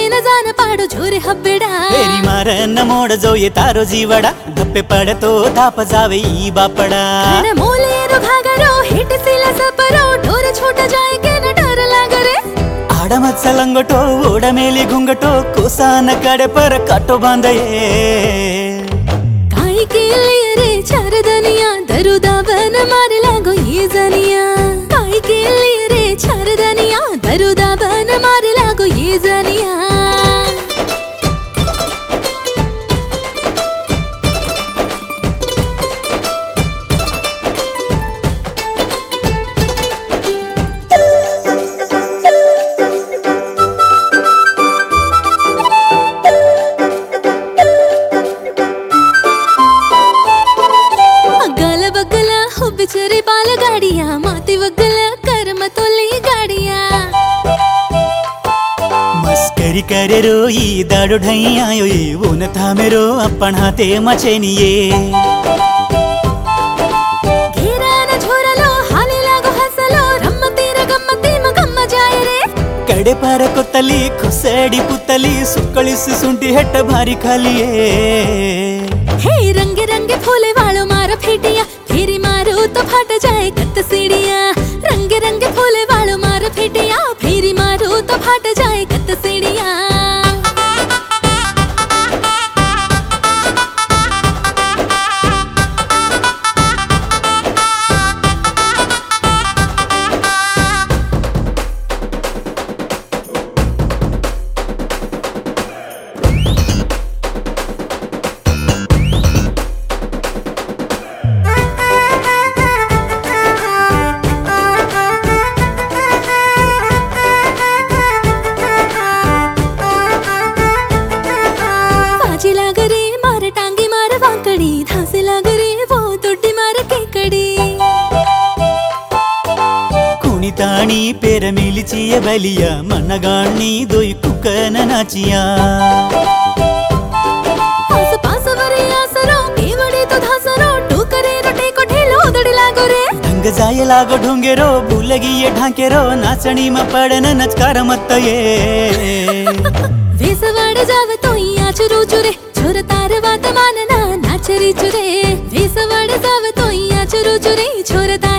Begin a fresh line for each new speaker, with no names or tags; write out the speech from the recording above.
न जान पाडो छोरे हब्बेडा
फेरी मारन मोड जो ये तारो जीवडा धप्पे पडतो धाप जावे ई बापडा
न मोलेरो घागरो हिट सिला सपरो ढोर छोटा जाए के न डर लागरे
आड मत्सलंगटो ओड मेली घुंगटो कोसान कड़े पर काटो बांधये
काई के लिए रे चारदनिया दरुदा बन मारे लागो ये जनिया काई के लिए रे चारदनिया दरुदा बन मारे लागो ये जनिया बिचरे बाल गाड़िया माती वगल कर्म तोली गाड़िया
मस्करी करे रो ई दाडो ढई आयो ये वो न था मेरो अपन हाथे मचेनिये
घेरा न छोरलो हाले लागो हसलो रम्मती र गम्मती म गम्म जाय रे
कड़े पर कोतली खुसेडी पुतली सुक्कಳಿಸಿ सुंटी हेट भारी खालिये
हे रंगे रंगे फूले वालो मारो फेटिया फेरी मारो तो फट जाए कत सीढ़िया रंगे रंगे फूले वालो मारो फेटिया फेरी मारो तो फट जाए कत सीढ़िया लागरे मार टांगी मार वाकड़ी धासे लागरे वो दोड्डी मार केकड़ी
कुणिताणी पेर मिलिचिय बलिया मनगाणी दोई कुकन नाचिया
आस पास वरे आसरो केवड़े तो धासरो टोकरे रोटे कोठे लोदड़ी लागो रे
ढंग जाय लागो ढोंगेरो भूलगी ये ढांकेरो नाचणी में पड़न नचकार मत ये
वेसवाड जाव तो आचरू चुरे छोर तार वात मानना नाचरी चुरे वेसवाड जाव तो आचरू चुरे छोर